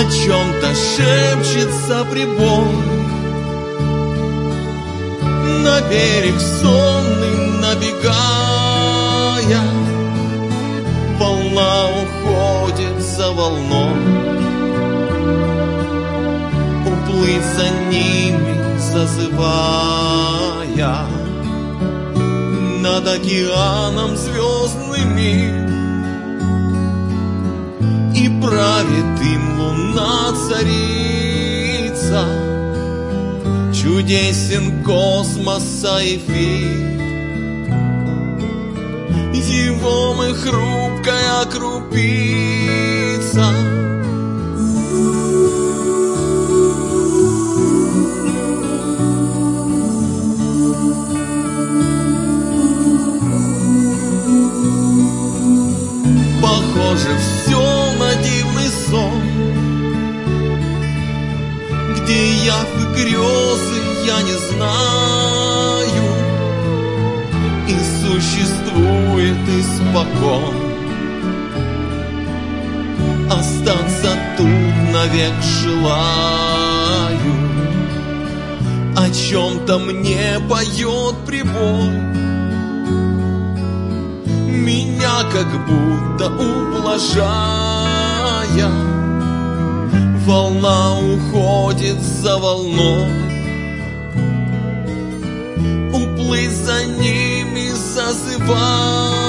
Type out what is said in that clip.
чем-то шепчется прибой. На берег сонный набегая, волна уходит за волной. Уплыть за ними зазывая, над океаном звездный мир. И правит им луна царица, чудесен космоса эфир. Его мы хрупкая крупица. Похоже все на дивный сон, где явь и грезы я не знаю, и существует испокон. Остаться тут навек желаю, о чем-то мне поет прибой. Меня как будто ублажая, волна уходит за волной. Уплыть за ними зазывая,